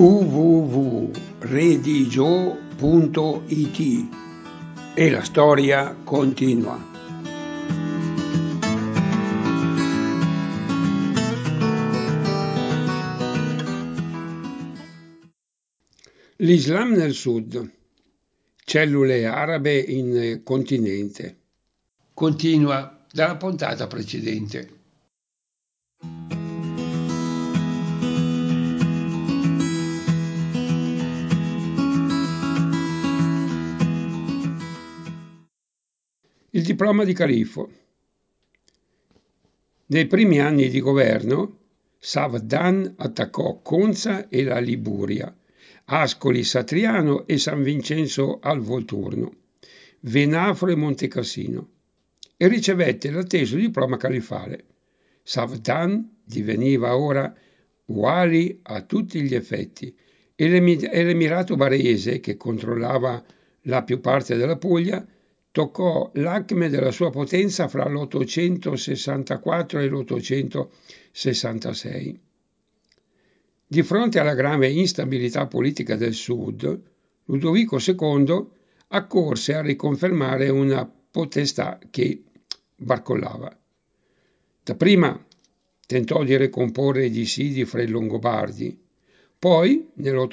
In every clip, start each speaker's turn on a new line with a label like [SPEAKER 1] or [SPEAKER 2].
[SPEAKER 1] www.redigio.it e la storia continua. L'Islam nel Sud. Cellule arabe in continente. Continua dalla puntata precedente. Il diploma di califfo. Nei primi anni di governo, Savdan attaccò Conza e la Liguria, Ascoli Satriano e San Vincenzo al Volturno, Venafro e Montecassino, e ricevette l'atteso diploma califale. Savdan diveniva ora wali a tutti gli effetti e l'Emirato Barese, che controllava la più parte della Puglia, toccò l'acme della sua potenza fra l'864 e l'866. Di fronte alla grave instabilità politica del Sud, Ludovico II accorse a riconfermare una potestà che barcollava. Dapprima tentò di ricomporre i dissidi fra i Longobardi, poi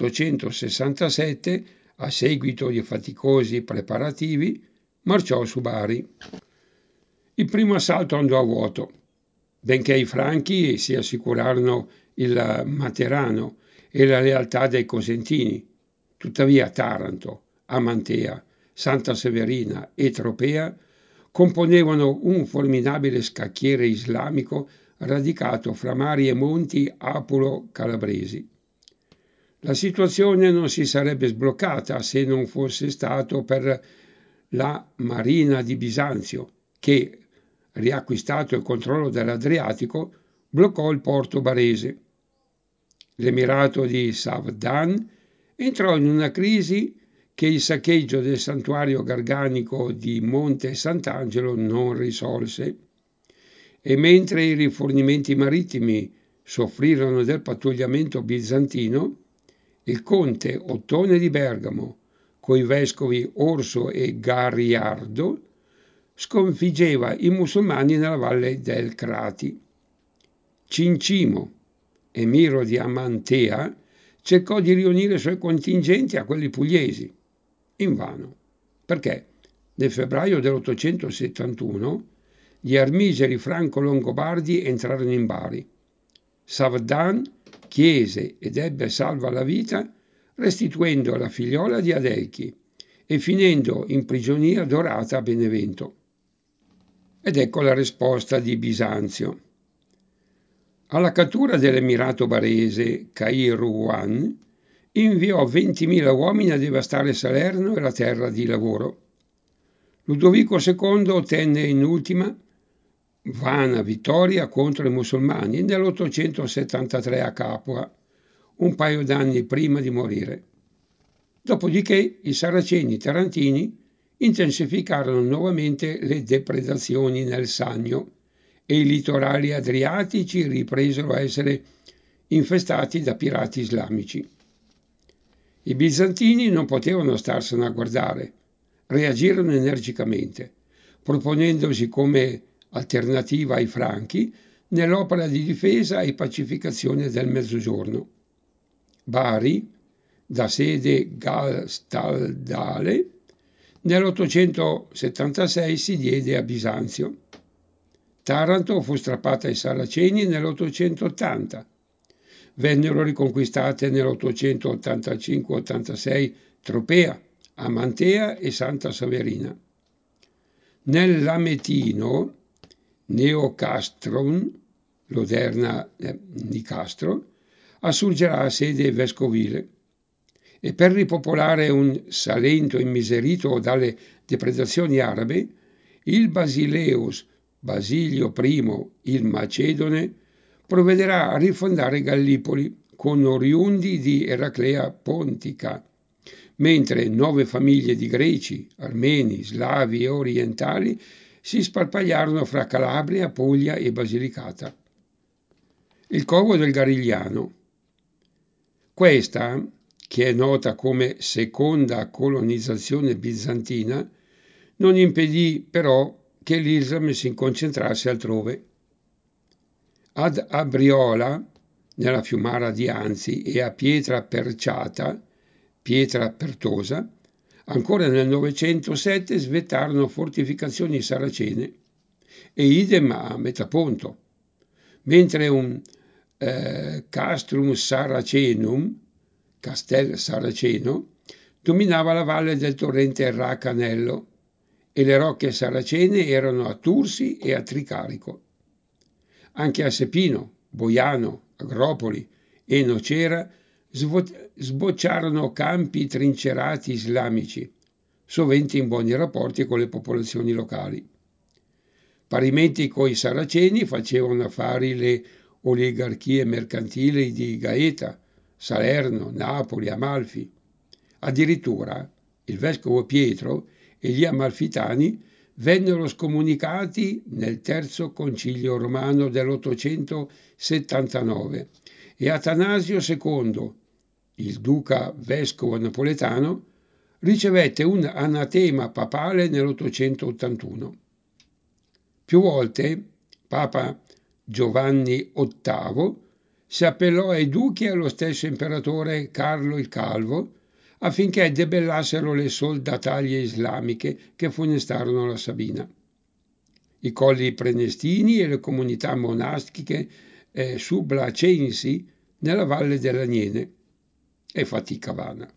[SPEAKER 1] nell'867, a seguito di faticosi preparativi, marciò su Bari. Il primo assalto andò a vuoto, benché i Franchi si assicurarono il Materano e la lealtà dei Cosentini. Tuttavia Taranto, Amantea, Santa Severina e Tropea componevano un formidabile scacchiere islamico radicato fra mari e monti apulo-calabresi. La situazione non si sarebbe sbloccata se non fosse stato per la Marina di Bisanzio, che, riacquistato il controllo dell'Adriatico, bloccò il porto barese. L'Emirato di Savdan entrò in una crisi che il saccheggio del santuario garganico di Monte Sant'Angelo non risolse, e mentre i rifornimenti marittimi soffrirono del pattugliamento bizantino, il conte Ottone di Bergamo, coi vescovi Orso e Gariardo, sconfiggeva i musulmani nella valle del Crati. Cincimo, emiro di Amantea, cercò di riunire i suoi contingenti a quelli pugliesi. Invano, perché nel febbraio dell'871 gli armigeri franco-longobardi entrarono in Bari. Savdan chiese ed ebbe salva la vita, restituendo la figliola di Adelchi e finendo in prigionia dorata a Benevento. Ed ecco la risposta di Bisanzio. Alla cattura dell'Emirato Barese, Kairouan inviò 20.000 uomini a devastare Salerno e la terra di lavoro. Ludovico II ottenne in ultima vana vittoria contro i musulmani nell'873 a Capua, un paio d'anni prima di morire. Dopodiché i saraceni tarantini intensificarono nuovamente le depredazioni nel Sannio e i litorali adriatici ripresero a essere infestati da pirati islamici. I bizantini non potevano starsene a guardare, reagirono energicamente, proponendosi come alternativa ai Franchi nell'opera di difesa e pacificazione del Mezzogiorno. Bari, da sede gastaldale, nell'876 si diede a Bisanzio. Taranto fu strappata ai Saraceni nell'880. Vennero riconquistate nell'885-86 Tropea, Amantea e Santa Severina. Nel Lametino, Neocastron, l'odierna Nicastro, assurgerà a sede vescovile, e per ripopolare un Salento immiserito dalle depredazioni arabe, il Basileus Basilio I il Macedone provvederà a rifondare Gallipoli con oriundi di Eraclea Pontica, mentre 9 famiglie di greci, armeni, slavi e orientali si sparpagliarono fra Calabria, Puglia e Basilicata. Il covo del Garigliano. Questa, che è nota come seconda colonizzazione bizantina, non impedì però che l'Islam si concentrasse altrove. Ad Abriola, nella Fiumara di Anzi, e a Pietra Perciata, Pietra Pertosa, ancora nel 907 svettarono fortificazioni saracene e idem a Metaponto, mentre un castrum saracenum, castel saraceno, dominava la valle del torrente Racanello e le rocche saracene erano a Tursi e a Tricarico. Anche a Sepino, Boiano, Agropoli e Nocera sbocciarono campi trincerati islamici, sovente in buoni rapporti con le popolazioni locali. Parimenti coi saraceni facevano affari le oligarchie mercantili di Gaeta, Salerno, Napoli, Amalfi. Addirittura il vescovo Pietro e gli amalfitani vennero scomunicati nel terzo concilio romano dell'879 e Atanasio II, il duca vescovo napoletano, ricevette un anatema papale nell'881. Più volte Papa Giovanni VIII si appellò ai duchi e allo stesso imperatore Carlo il Calvo affinché debellassero le soldataglie islamiche che funestarono la Sabina. I colli prenestini e le comunità monastiche sublacensi nella valle dell'Aniene e fatica vana.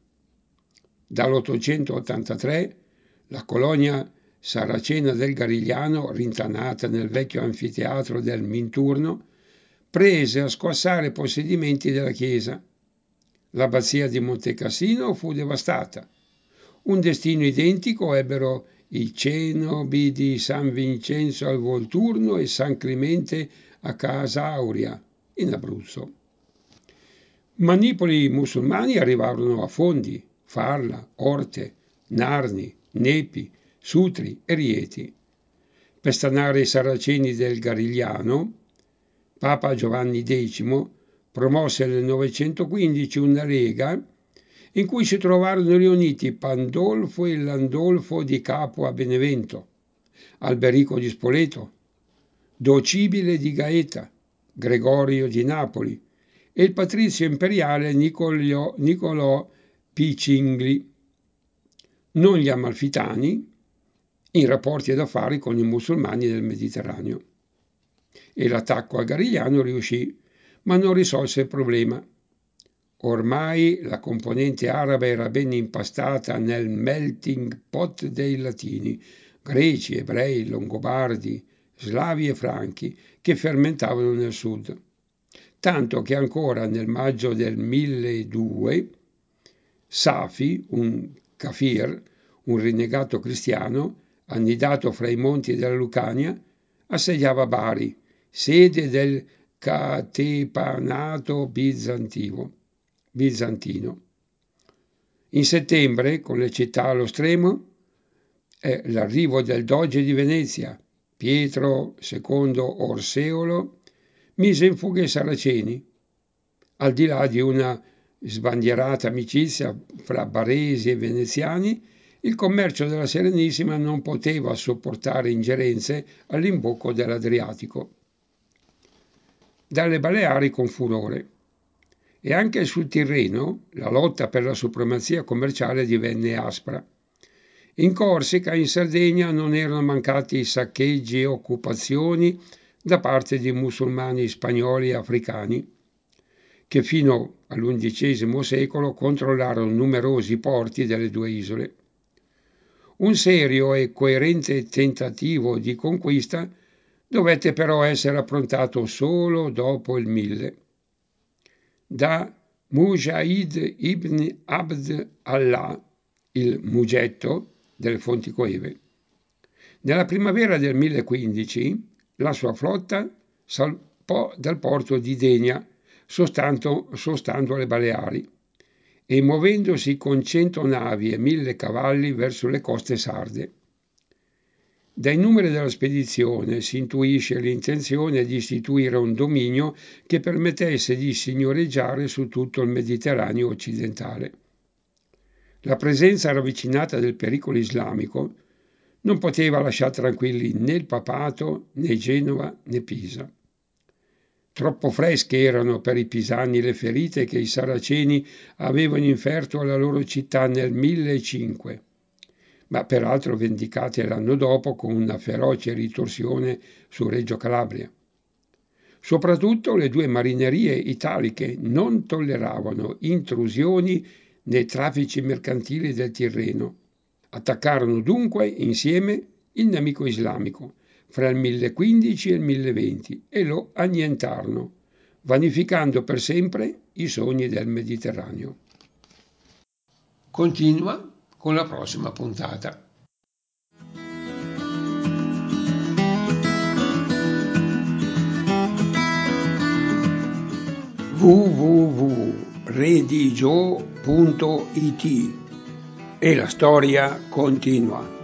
[SPEAKER 1] Dall'883 la colonia saracena del Garigliano, rintanata nel vecchio anfiteatro del Minturno, prese a squassare possedimenti della chiesa. L'abbazia di Montecassino fu devastata. Un destino identico ebbero i cenobi di San Vincenzo al Volturno e San Clemente a Casauria, in Abruzzo. Manipoli musulmani arrivarono a Fondi, Farla, Orte, Narni, Nepi, Sutri e Rieti. Per stanare i saraceni del Garigliano, Papa Giovanni X promosse nel 915 una lega in cui si trovarono riuniti Pandolfo e Landolfo di Capua a Benevento, Alberico di Spoleto, Docibile di Gaeta, Gregorio di Napoli e il patrizio imperiale Nicolò Picingli, non gli amalfitani, in rapporti ed affari con i musulmani del Mediterraneo. E l'attacco al Garigliano riuscì, ma non risolse il problema. Ormai la componente araba era ben impastata nel melting pot dei latini, greci, ebrei, longobardi, slavi e franchi, che fermentavano nel sud. Tanto che ancora nel maggio del 1002 Safi, un kafir, un rinnegato cristiano, annidato fra i monti della Lucania, assediava Bari, sede del Catepanato bizantino. In settembre, con le città allo stremo, l'arrivo del doge di Venezia, Pietro II Orseolo, mise in fuga i saraceni, al di là di una sbandierata amicizia fra baresi e veneziani. Il commercio della Serenissima non poteva sopportare ingerenze all'imbocco dell'Adriatico. Dalle Baleari con furore. E anche sul Tirreno la lotta per la supremazia commerciale divenne aspra. In Corsica e in Sardegna non erano mancati saccheggi e occupazioni da parte di musulmani spagnoli e africani, che fino all'undicesimo secolo controllarono numerosi porti delle due isole. Un serio e coerente tentativo di conquista dovette però essere approntato solo dopo il 1000. Da Mujahid ibn Abd Allah, il Mugetto delle fonti coeve. Nella primavera del 1015 la sua flotta salpò dal porto di Denia, sostando le Baleari, e muovendosi con 100 navi e 1000 cavalli verso le coste sarde. Dai numeri della spedizione si intuisce l'intenzione di istituire un dominio che permettesse di signoreggiare su tutto il Mediterraneo occidentale. La presenza ravvicinata del pericolo islamico non poteva lasciare tranquilli né il papato, né Genova, né Pisa. Troppo fresche erano per i pisani le ferite che i saraceni avevano inferto alla loro città nel 1005, ma peraltro vendicate l'anno dopo con una feroce ritorsione su Reggio Calabria. Soprattutto le due marinerie italiche non tolleravano intrusioni nei traffici mercantili del Tirreno. Attaccarono dunque insieme il nemico islamico fra il 1015 e il 1020 e lo annientarono, vanificando per sempre i sogni del Mediterraneo. Continua con la prossima puntata. www.redigio.it e la storia continua.